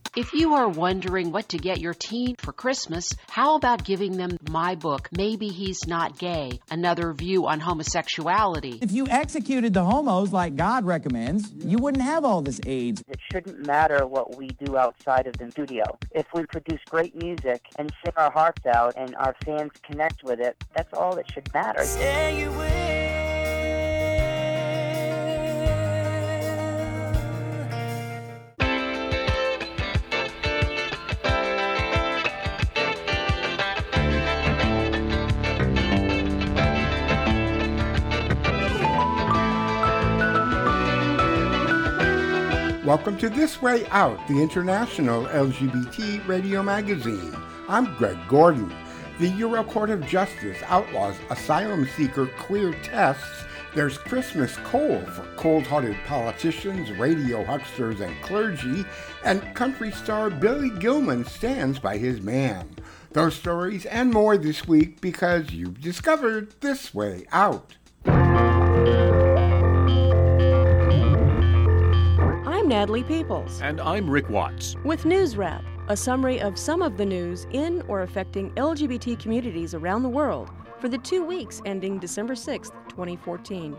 If you are wondering what to get your teen for Christmas, how about giving them my book, Maybe He's Not Gay, Another View on Homosexuality. If you executed the homos like God recommends, you wouldn't have all this AIDS. It shouldn't matter what we do outside of the studio. If we produce great music and sing our hearts out and our fans connect with it, that's all that should matter. Say you will. Welcome to This Way Out, the international LGBT radio magazine. I'm Greg Gordon. The Euro Court of Justice outlaws asylum seeker queer tests. There's Christmas coal for cold-hearted politicians, radio hucksters, and clergy. And country star Billy Gilman stands by his man. Those stories and more this week because you've discovered This Way Out. I'm Natalie Peoples. And I'm Rick Watts. With News Wrap, a summary of some of the news in or affecting LGBT communities around the world for the 2 weeks ending December 6, 2014.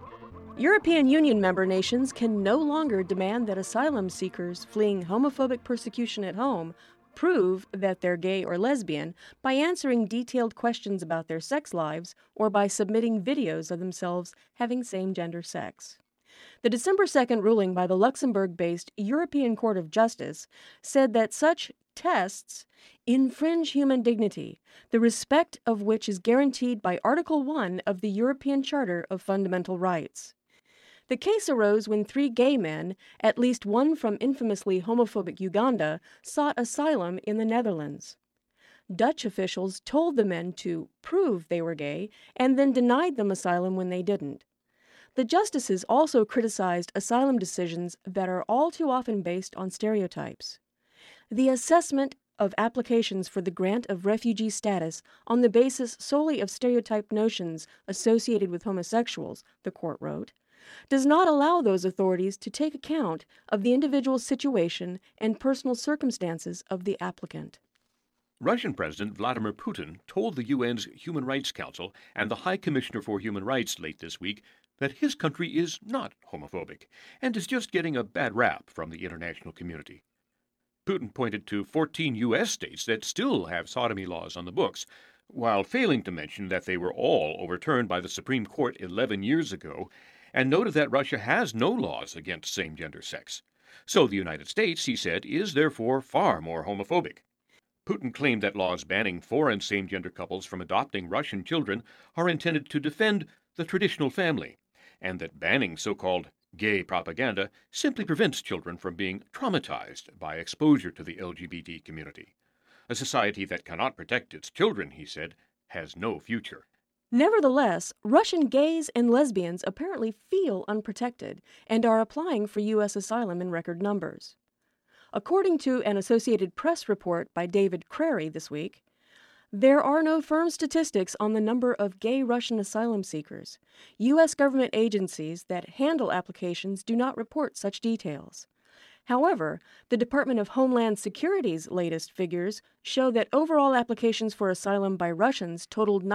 European Union member nations can no longer demand that asylum seekers fleeing homophobic persecution at home prove that they're gay or lesbian by answering detailed questions about their sex lives or by submitting videos of themselves having same-gender sex. The December 2nd ruling by the Luxembourg-based European Court of Justice said that such tests infringe human dignity, the respect of which is guaranteed by Article 1 of the European Charter of Fundamental Rights. The case arose when 3 gay men, at least one from infamously homophobic Uganda, sought asylum in the Netherlands. Dutch officials told the men to prove they were gay and then denied them asylum when they didn't. The justices also criticized asylum decisions that are all too often based on stereotypes. The assessment of applications for the grant of refugee status on the basis solely of stereotyped notions associated with homosexuals, the court wrote, does not allow those authorities to take account of the individual situation and personal circumstances of the applicant. Russian President Vladimir Putin told the UN's Human Rights Council and the High Commissioner for Human Rights late this week that his country is not homophobic and is just getting a bad rap from the international community. Putin pointed to 14 U.S. states that still have sodomy laws on the books, while failing to mention that they were all overturned by the Supreme Court 11 years ago, and noted that Russia has no laws against same-gender sex. So the United States, he said, is therefore far more homophobic. Putin claimed that laws banning foreign same-gender couples from adopting Russian children are intended to defend the traditional family, and that banning so-called gay propaganda simply prevents children from being traumatized by exposure to the LGBT community. A society that cannot protect its children, he said, has no future. Nevertheless, Russian gays and lesbians apparently feel unprotected and are applying for U.S. asylum in record numbers. According to an Associated Press report by David Crary this week, there are no firm statistics on the number of gay Russian asylum seekers. U.S. government agencies that handle applications do not report such details. However, the Department of Homeland Security's latest figures show that overall applications for asylum by Russians totaled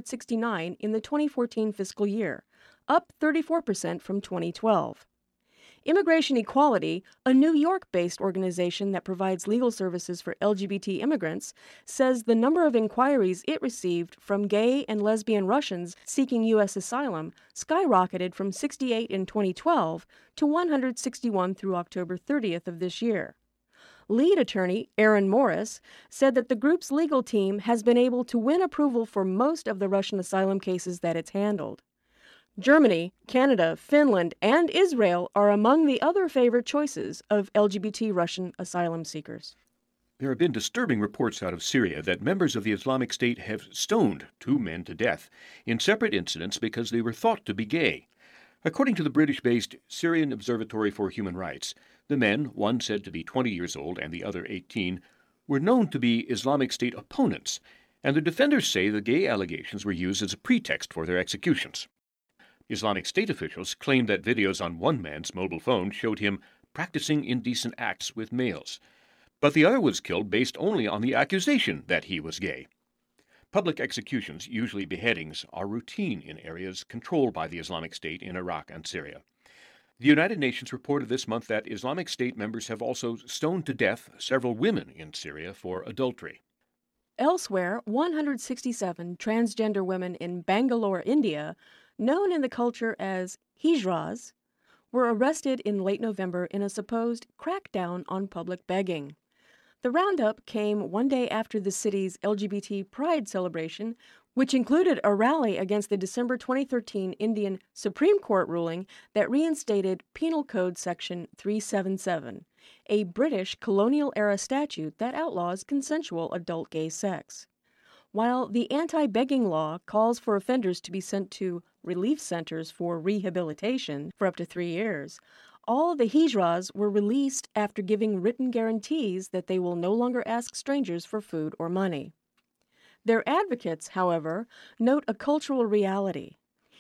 969 in the 2014 fiscal year, up 34% from 2012. Immigration Equality, a New York-based organization that provides legal services for LGBT immigrants, says the number of inquiries it received from gay and lesbian Russians seeking U.S. asylum skyrocketed from 68 in 2012 to 161 through October 30th of this year. Lead attorney Aaron Morris said that the group's legal team has been able to win approval for most of the Russian asylum cases that it's handled. Germany, Canada, Finland, and Israel are among the other favored choices of LGBT Russian asylum seekers. There have been disturbing reports out of Syria that members of the Islamic State have stoned 2 men to death in separate incidents because they were thought to be gay. According to the British-based Syrian Observatory for Human Rights, the men, one said to be 20 years old and the other 18, were known to be Islamic State opponents, and the defenders say the gay allegations were used as a pretext for their executions. Islamic State officials claimed that videos on one man's mobile phone showed him practicing indecent acts with males. but the other was killed based only on the accusation that he was gay. Public executions, usually beheadings, are routine in areas controlled by the Islamic State in Iraq and Syria. The United Nations reported this month that Islamic State members have also stoned to death several women in Syria for adultery. Elsewhere, 167 transgender women in Bangalore, India, known in the culture as hijras, were arrested in late November in a supposed crackdown on public begging. The roundup came one day after the city's LGBT Pride celebration, which included a rally against the December 2013 Indian Supreme Court ruling that reinstated Penal Code Section 377, a British colonial-era statute that outlaws consensual adult gay sex. While the anti-begging law calls for offenders to be sent to relief centers for rehabilitation for up to 3 years, all the hijras were released after giving written guarantees that they will no longer ask strangers for food or money. Their advocates, however, note a cultural reality.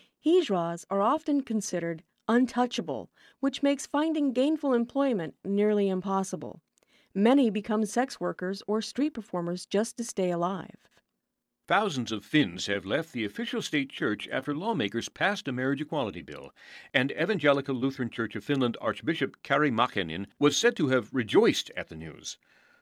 Hijras are often considered untouchable, which makes finding gainful employment nearly impossible. Many become sex workers or street performers just to stay alive. Thousands of Finns have left the official state church after lawmakers passed a marriage equality bill, and Evangelical Lutheran Church of Finland Archbishop Kari Makinen was said to have rejoiced at the news.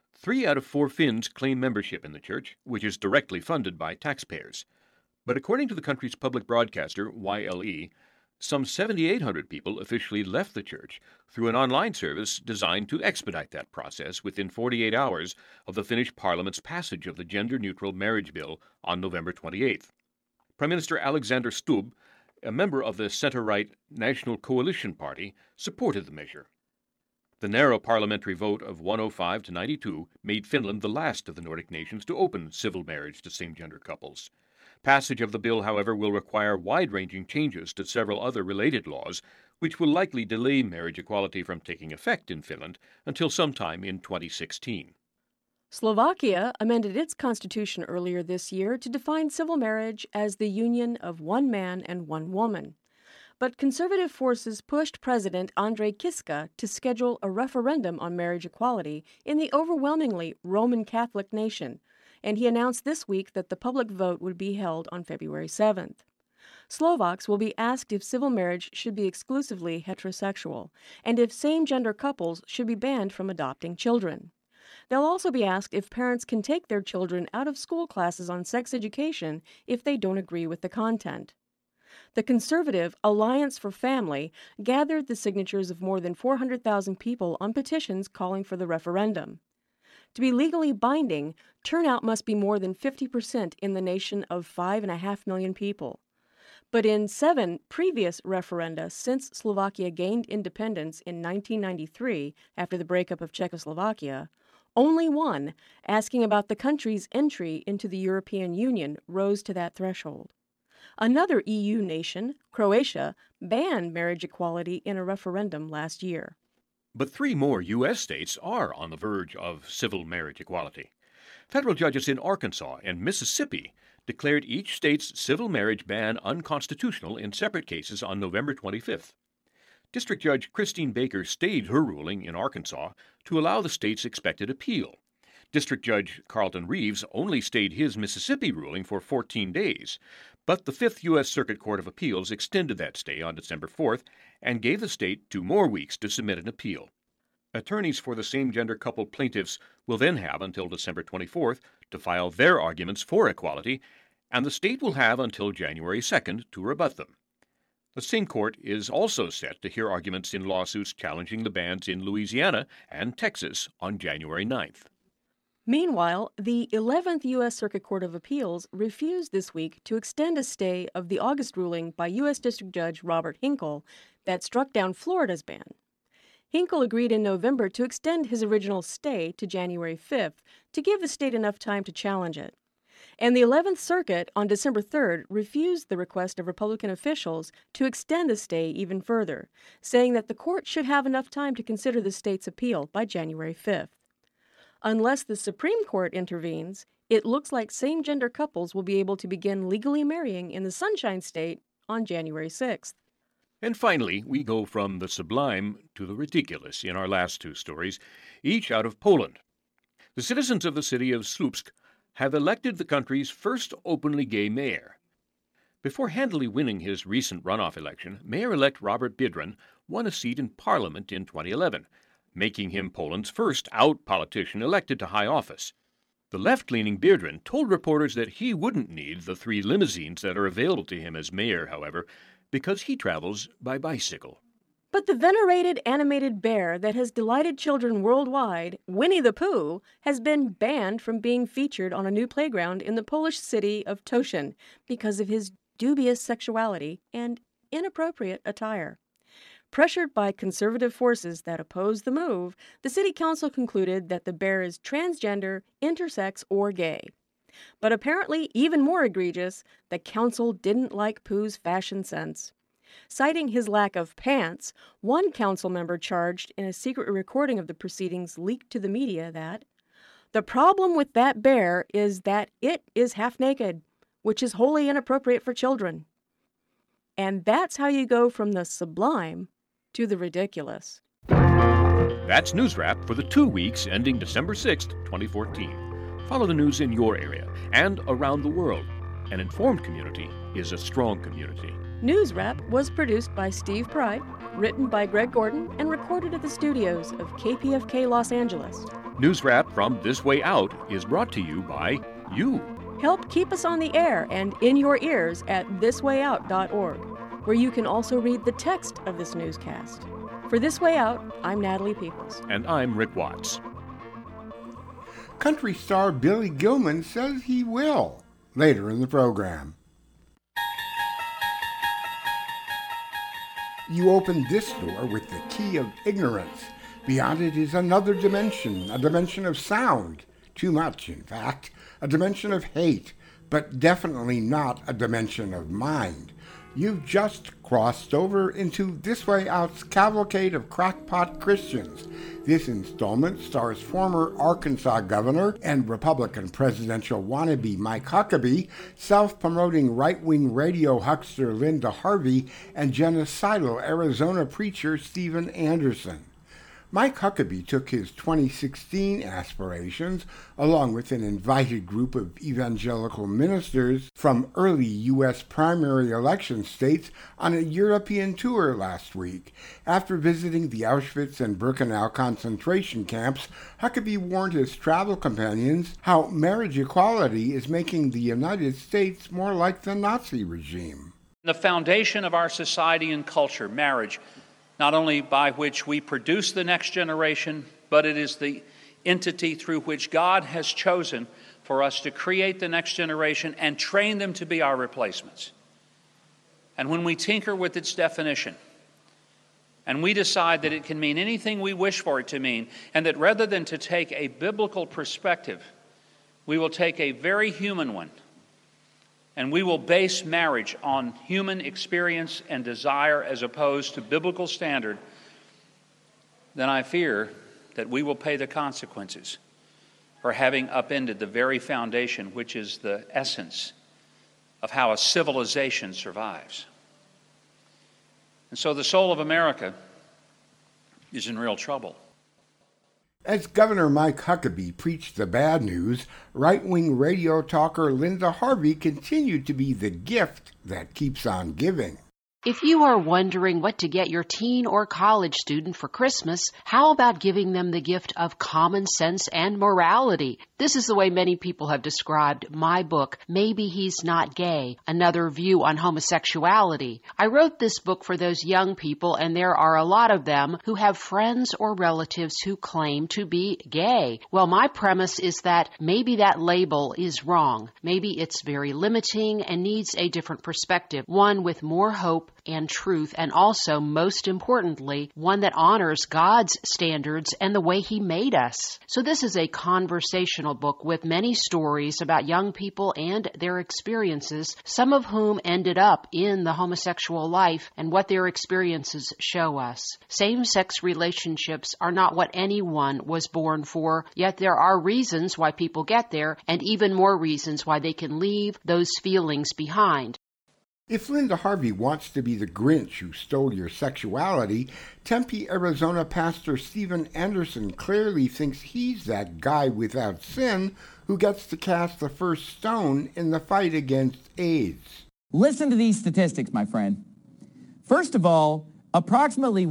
3 out of 4 Finns claim membership in the church, which is directly funded by taxpayers. But according to the country's public broadcaster, YLE, some 7,800 people officially left the church through an online service designed to expedite that process within 48 hours of the Finnish Parliament's passage of the gender-neutral marriage bill on November 28th. Prime Minister Alexander Stubb, a member of the center-right National Coalition Party, supported the measure. The narrow parliamentary vote of 105 to 92 made Finland the last of the Nordic nations to open civil marriage to same-gender couples. Passage of the bill, however, will require wide-ranging changes to several other related laws, which will likely delay marriage equality from taking effect in Finland until sometime in 2016. Slovakia amended its constitution earlier this year to define civil marriage as the union of one man and one woman. But conservative forces pushed President Andrej Kiska to schedule a referendum on marriage equality in the overwhelmingly Roman Catholic nation, and he announced this week that the public vote would be held on February 7th. Slovaks will be asked if civil marriage should be exclusively heterosexual, and if same-gender couples should be banned from adopting children. They'll also be asked if parents can take their children out of school classes on sex education if they don't agree with the content. The conservative Alliance for Family gathered the signatures of more than 400,000 people on petitions calling for the referendum. To be legally binding, turnout must be more than 50% in the nation of 5.5 million people. But in 7 previous referenda since Slovakia gained independence in 1993 after the breakup of Czechoslovakia, only one, asking about the country's entry into the European Union, rose to that threshold. Another EU nation, Croatia, banned marriage equality in a referendum last year. But 3 more U.S. states are on the verge of civil marriage equality. Federal judges in Arkansas and Mississippi declared each state's civil marriage ban unconstitutional in separate cases on November 25th. District Judge Christine Baker stayed her ruling in Arkansas to allow the state's expected appeal. District Judge Carlton Reeves only stayed his Mississippi ruling for 14 days, but the 5th U.S. Circuit Court of Appeals extended that stay on December 4th and gave the state 2 more weeks to submit an appeal. Attorneys for the same-gender couple plaintiffs will then have until December 24th to file their arguments for equality, and the state will have until January 2nd to rebut them. The same court is also set to hear arguments in lawsuits challenging the bans in Louisiana and Texas on January 9th. Meanwhile, the 11th U.S. Circuit Court of Appeals refused this week to extend a stay of the August ruling by U.S. District Judge Robert Hinkle that struck down Florida's ban. Hinkle agreed in November to extend his original stay to January 5th to give the state enough time to challenge it. And the 11th Circuit on December 3rd refused the request of Republican officials to extend the stay even further, saying that the court should have enough time to consider the state's appeal by January 5th. Unless the Supreme Court intervenes, it looks like same-gender couples will be able to begin legally marrying in the Sunshine State on January 6th. And finally, we go from the sublime to the ridiculous in our last 2 stories, each out of Poland. The citizens of the city of Slupsk have elected the country's first openly gay mayor. Before handily winning his recent runoff election, Mayor-elect Robert Biedroń won a seat in Parliament in 2011, making him Poland's first out politician elected to high office. The left-leaning Biedroń told reporters that he wouldn't need the 3 limousines that are available to him as mayor, however, because he travels by bicycle. But the venerated animated bear that has delighted children worldwide, Winnie the Pooh, has been banned from being featured on a new playground in the Polish city of Toszyn because of his dubious sexuality and inappropriate attire. Pressured by conservative forces that oppose the move, the city council concluded that the bear is transgender, intersex, or gay. But apparently, even more egregious, the council didn't like Pooh's fashion sense. Citing his lack of pants, one council member charged in a secret recording of the proceedings leaked to the media that the problem with that bear is that it is half naked, which is wholly inappropriate for children. And that's how you go from the sublime to the ridiculous. That's News Wrap for the 2 weeks ending December 6th, 2014. Follow the news in your area and around the world. An informed community is a strong community. News Wrap was produced by Steve Pride, written by Greg Gordon, and recorded at the studios of KPFK Los Angeles. News Wrap from This Way Out is brought to you by you. Help keep us on the air and in your ears at thiswayout.org, where you can also read the text of this newscast. For This Way Out, I'm Natalie Peoples. And I'm Rick Watts. Country star Billy Gilman says he will later in the program. You open this door with the key of ignorance. Beyond it is another dimension, a dimension of sound. Too much, in fact. A dimension of hate, but definitely not a dimension of mind. You've just crossed over into This Way Out's cavalcade of crackpot Christians. This installment stars former Arkansas governor and Republican presidential wannabe Mike Huckabee, self-promoting right-wing radio huckster Linda Harvey, and genocidal Arizona preacher Steven Anderson. Mike Huckabee took his 2016 aspirations, along with an invited group of evangelical ministers from early U.S. primary election states, on a European tour last week. After visiting the Auschwitz and Birkenau concentration camps, Huckabee warned his travel companions how marriage equality is making the United States more like the Nazi regime. The foundation of our society and culture, marriage, not only by which we produce the next generation, but it is the entity through which God has chosen for us to create the next generation and train them to be our replacements. And when we tinker with its definition, and we decide that it can mean anything we wish for it to mean, and that rather than to take a biblical perspective, we will take a very human one, and we will base marriage on human experience and desire as opposed to biblical standard, then I fear that we will pay the consequences for having upended the very foundation, which is the essence of how a civilization survives. And so the soul of America is in real trouble. As Governor Mike Huckabee preached the bad news, right-wing radio talker Linda Harvey continued to be the gift that keeps on giving. If you are wondering what to get your teen or college student for Christmas, how about giving them the gift of common sense and morality? This is the way many people have described my book, Maybe He's Not Gay, Another View on Homosexuality. I wrote this book for those young people, and there are a lot of them who have friends or relatives who claim to be gay. Well, my premise is that maybe that label is wrong. Maybe it's very limiting and needs a different perspective, one with more hope and truth, and also, most importantly, one that honors God's standards and the way He made us. So this is a conversational book with many stories about young people and their experiences, some of whom ended up in the homosexual life and what their experiences show us. Same-sex relationships are not what anyone was born for, yet there are reasons why people get there, and even more reasons why they can leave those feelings behind. If Linda Harvey wants to be the Grinch who stole your sexuality, Tempe, Arizona pastor Steven Anderson clearly thinks he's that guy without sin who gets to cast the first stone in the fight against AIDS. Listen to these statistics, my friend. First of all, approximately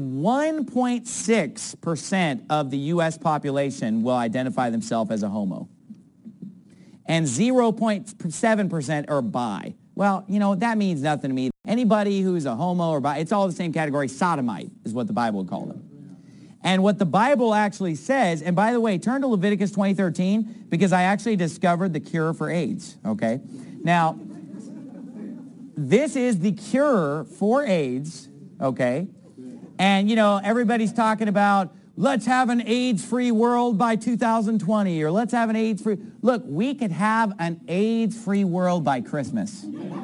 1.6% of the U.S. population will identify themselves as a homo. And 0.7% are bi. Well, that means nothing to me. Anybody who's a homo or bi, it's all the same category. Sodomite is what the Bible would call them. And what the Bible actually says, and by the way, turn to Leviticus 20:13, because I actually discovered the cure for AIDS, okay? Now, this is the cure for AIDS, okay? And, everybody's talking about, let's have an AIDS-free world by 2020, or let's have an AIDS-free... Look, we could have an AIDS-free world by Christmas.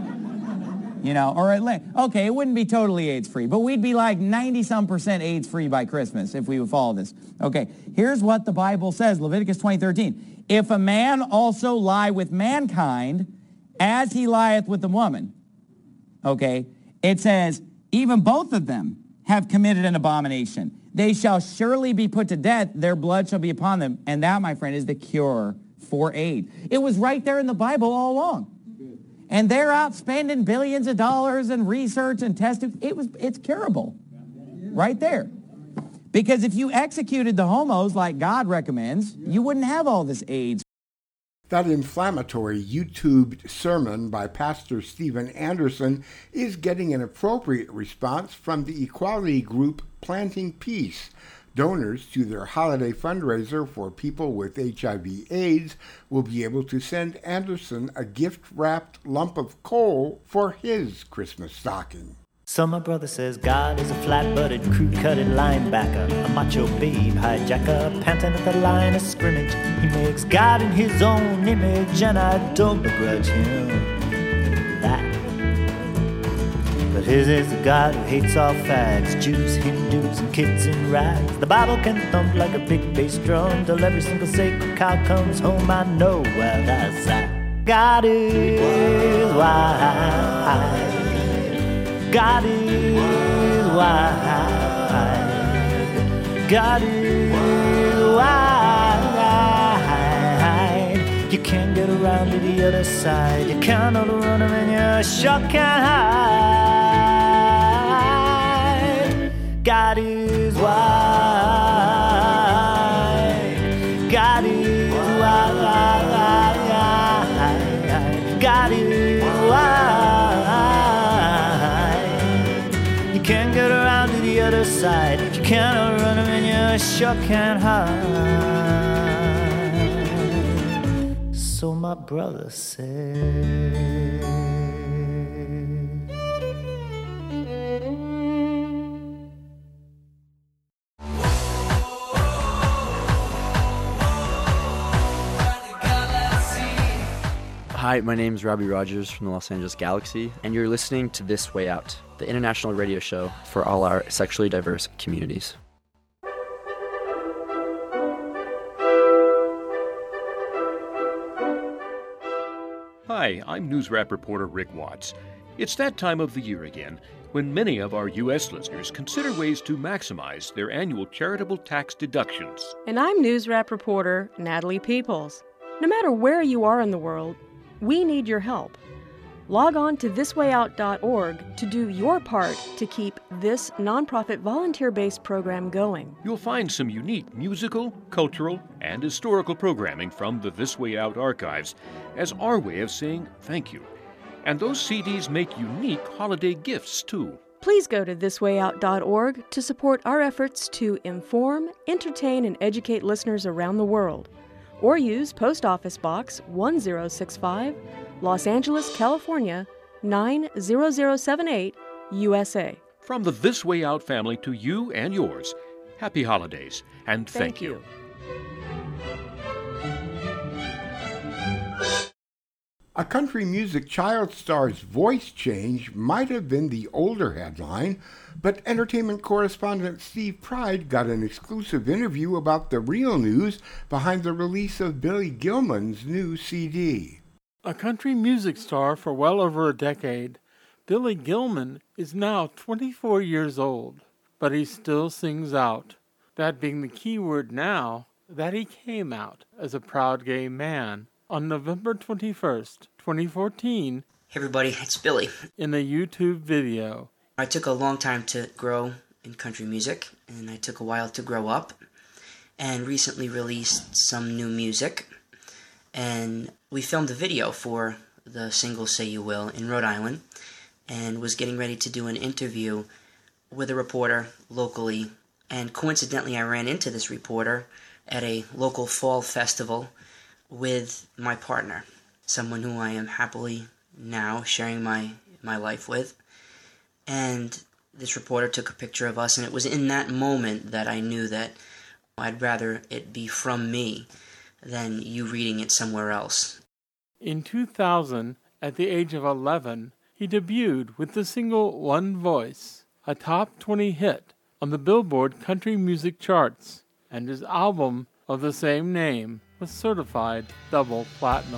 Okay, it wouldn't be totally AIDS-free, but we'd be like 90-some% AIDS-free by Christmas if we would follow this. Okay, here's what the Bible says, Leviticus 20:13. If a man also lie with mankind, as he lieth with the woman, okay, it says, even both of them have committed an abomination. They shall surely be put to death, their blood shall be upon them. And that, my friend, is the cure for AIDS. It was right there in the Bible all along. And they're out spending billions of dollars in research and testing. It's curable. Right there. Because if you executed the homos like God recommends, you wouldn't have all this AIDS. That inflammatory YouTube sermon by Pastor Steven Anderson is getting an appropriate response from the equality group Planting Peace. Donors to their holiday fundraiser for people with HIV/AIDS will be able to send Anderson a gift-wrapped lump of coal for his Christmas stocking. So my brother says God is a flat-butted, crew-cutted linebacker, a macho babe hijacker, panting at the line of scrimmage. He makes God in his own image, and I don't begrudge him that. But his is a God who hates all fags, Jews, Hindus, and kids in rags. The Bible can thump like a big bass drum till every single sacred cow comes home. I know where that's at. God is wise. God is wide. God is wide. You can't get around to the other side. You can't outrun him and you sure can't hide. God is wide. God is wide. God is wide. Can't get around to the other side. You can't outrun him and you sure can't hide. So my brother said. Hi, my name is Robbie Rogers from the Los Angeles Galaxy, and you're listening to This Way Out, the international radio show for all our sexually diverse communities. Hi, I'm News Wrap reporter Rick Watts. It's that time of the year again when many of our U.S. listeners consider ways to maximize their annual charitable tax deductions. And I'm News Wrap reporter Natalie Peoples. No matter where you are in the world, we need your help. Log on to thiswayout.org to do your part to keep this nonprofit volunteer-based program going. You'll find some unique musical, cultural, and historical programming from the This Way Out archives as our way of saying thank you. And those CDs make unique holiday gifts, too. Please go to thiswayout.org to support our efforts to inform, entertain, and educate listeners around the world. Or use Post Office Box 1065, Los Angeles, California, 90078, USA. From the This Way Out family to you and yours, happy holidays, and thank you. A country music child star's voice change might have been the older headline, but entertainment correspondent Steve Pride got an exclusive interview about the real news behind the release of Billy Gilman's new CD. A country music star for well over a decade, Billy Gilman is now 24 years old, but he still sings out. That being the key word now, that he came out as a proud gay man on November 21st, 2014. Hey everybody, it's Billy. In a YouTube video. I took a long time to grow in country music, and I took a while to grow up, and recently released some new music. And we filmed a video for the single Say You Will in Rhode Island, and was getting ready to do an interview with a reporter locally. And coincidentally, I ran into this reporter at a local fall festival with my partner, someone who I am happily now sharing my life with. And this reporter took a picture of us, and it was in that moment that I knew that I'd rather it be from me than you reading it somewhere else. In 2000, at the age of 11, he debuted with the single One Voice, a top 20 hit on the Billboard country music charts, and his album of the same name was certified double platinum.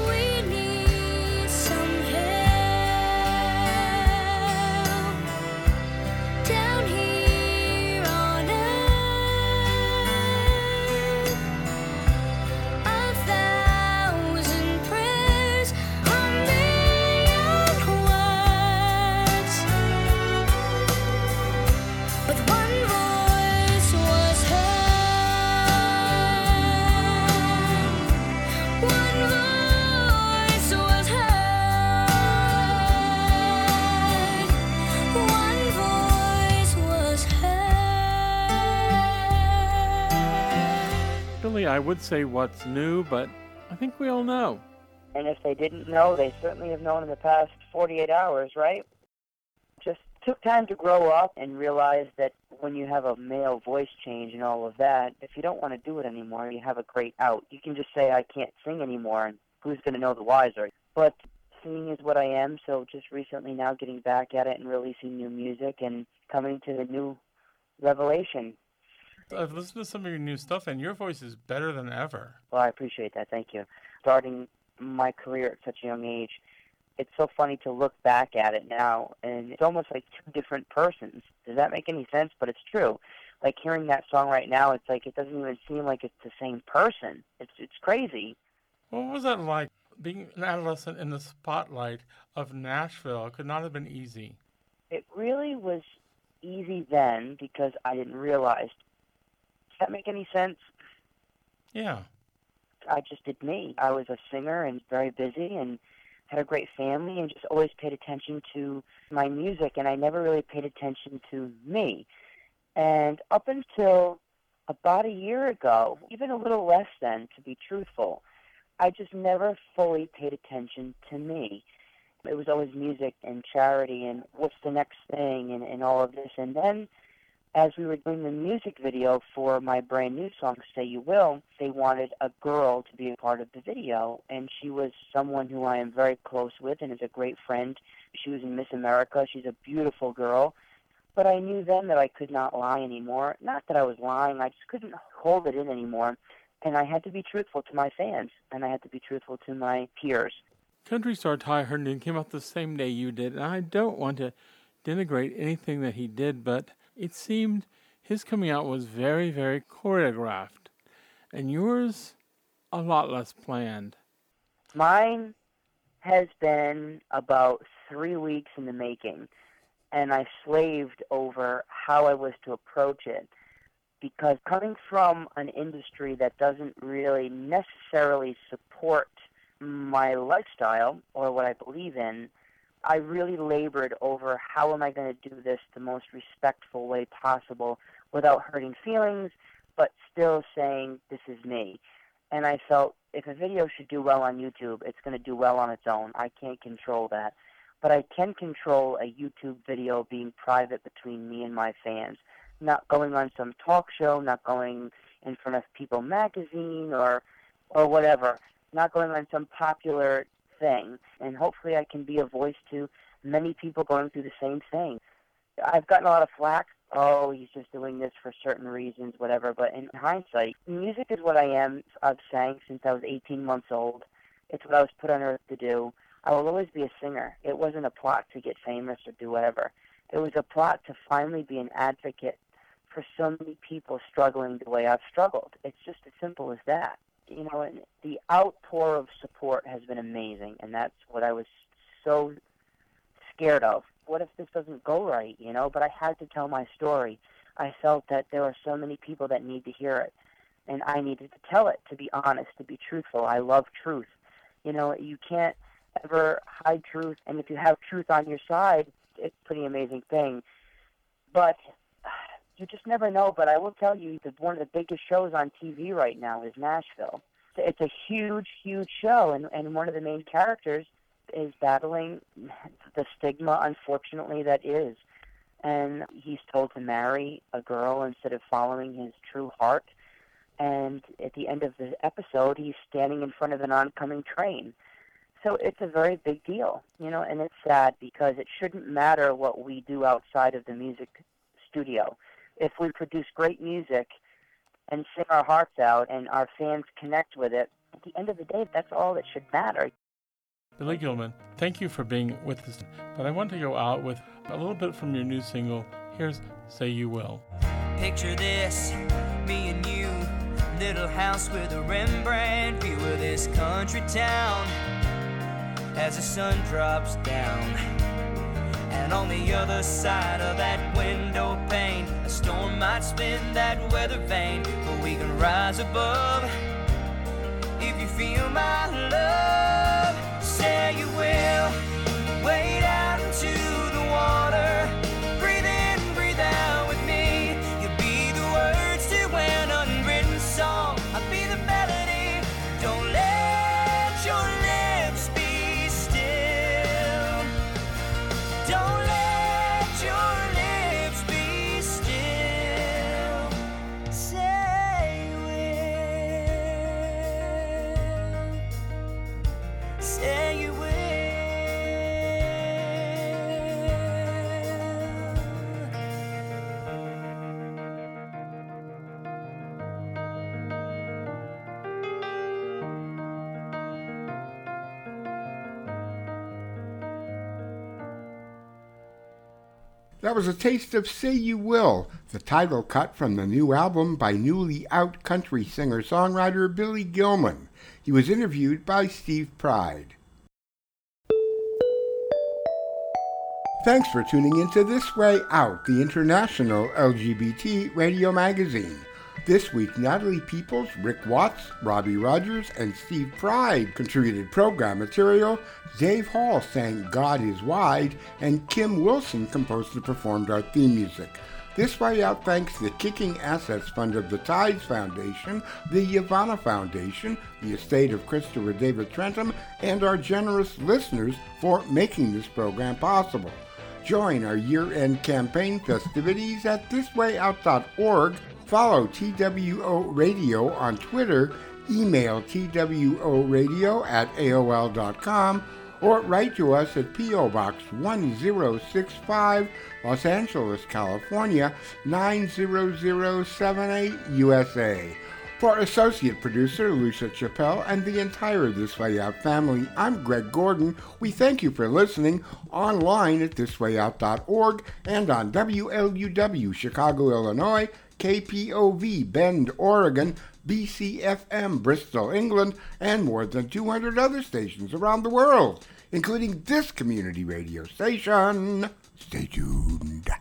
I would say what's new, but I think we all know. And if they didn't know, they certainly have known in the past 48 hours, right? Just took time to grow up and realize that when you have a male voice change and all of that, if you don't want to do it anymore, you have a great out. You can just say, I can't sing anymore, and who's going to know the wiser? But singing is what I am, so just recently now getting back at it and releasing new music and coming to the new revelation. I've listened to some of your new stuff, and your voice is better than ever. Well, I appreciate that. Thank you. Starting my career at such a young age, it's so funny to look back at it now, and it's almost like two different persons. Does that make any sense? But it's true. Like hearing that song right now, it's like it doesn't even seem like it's the same person. It's crazy. What was that like? Being an adolescent in the spotlight of Nashville could not have been easy. It really was easy then because I didn't realize. Does that make any sense? Yeah. I just did me. I was a singer and very busy and had a great family and just always paid attention to my music, and I never really paid attention to me. And up until about a year ago, even a little less than, to be truthful, I just never fully paid attention to me. It was always music and charity and what's the next thing and all of this. And then as we were doing the music video for my brand new song, Say You Will, they wanted a girl to be a part of the video, and she was someone who I am very close with and is a great friend. She was in Miss America. She's a beautiful girl, but I knew then that I could not lie anymore. Not that I was lying, I just couldn't hold it in anymore, and I had to be truthful to my fans, and I had to be truthful to my peers. Country star Ty Herndon came out the same day you did, and I don't want to denigrate anything that he did, but it seemed his coming out was very, very choreographed, and yours a lot less planned. Mine has been about 3 weeks in the making, and I slaved over how I was to approach it, because coming from an industry that doesn't really necessarily support my lifestyle or what I believe in, I really labored over how am I going to do this the most respectful way possible without hurting feelings, but still saying this is me. And I felt if a video should do well on YouTube, it's going to do well on its own. I can't control that. But I can control a YouTube video being private between me and my fans, not going on some talk show, not going in front of People magazine or whatever, not going on some popular thing, and hopefully I can be a voice to many people going through the same thing. I've gotten a lot of flack, oh, he's just doing this for certain reasons, whatever, but in hindsight, music is what I am. I've sang since I was 18 months old. It's what I was put on earth to do. I will always be a singer. It wasn't a plot to get famous or do whatever. It was a plot to finally be an advocate for so many people struggling the way I've struggled. It's just as simple as that. You know, and the outpour of support has been amazing, and that's what I was so scared of. What if this doesn't go right, you know? But I had to tell my story. I felt that there are so many people that need to hear it, and I needed to tell it, to be honest, to be truthful. I love truth. You know, you can't ever hide truth, and if you have truth on your side, it's a pretty amazing thing. But you just never know. But I will tell you that one of the biggest shows on TV right now is Nashville. It's a huge, huge show, and one of the main characters is battling the stigma, unfortunately, that is. And he's told to marry a girl instead of following his true heart. And at the end of the episode, he's standing in front of an oncoming train. So it's a very big deal, you know, and it's sad because it shouldn't matter what we do outside of the music studio. If we produce great music and sing our hearts out and our fans connect with it, at the end of the day, that's all that should matter. Billy Gilman, thank you for being with us. But I want to go out with a little bit from your new single. Here's Say You Will. Picture this, me and you, little house with a Rembrandt view of this country town as the sun drops down. And on the other side of that window pane, a storm might spin that weather vane, but we can rise above if you feel my love. Say you will, wade out into the water, breathe in, breathe out with me. You'll be the words to an unwritten song, I'll be the melody. Don't let your lips be still. Don't let your lips be still. Say you will. Say you will. That was a taste of Say You Will, the title cut from the new album by newly out country singer-songwriter Billy Gilman. He was interviewed by Steve Pride. Thanks for tuning into This Way Out, the international LGBT radio magazine. This week, Natalie Peoples, Rick Watts, Robbie Rogers, and Steve Pride contributed program material. Dave Hall sang God Is Wide, and Kim Wilson composed and performed our theme music. This Way Out thanks the Kicking Assets Fund of the Tides Foundation, the Yavana Foundation, the estate of Christopher David Trentham, and our generous listeners for making this program possible. Join our year-end campaign festivities at thiswayout.org. Follow TWO Radio on Twitter, email tworadio@aol.com, or write to us at P.O. Box 1065, Los Angeles, California, 90078, USA. For associate producer Lucia Chappelle and the entire This Way Out family, I'm Greg Gordon. We thank you for listening online at thiswayout.org and on WLUW Chicago, Illinois, KPOV Bend, Oregon, BCFM Bristol, England, and more than 200 other stations around the world, including this community radio station. Stay tuned.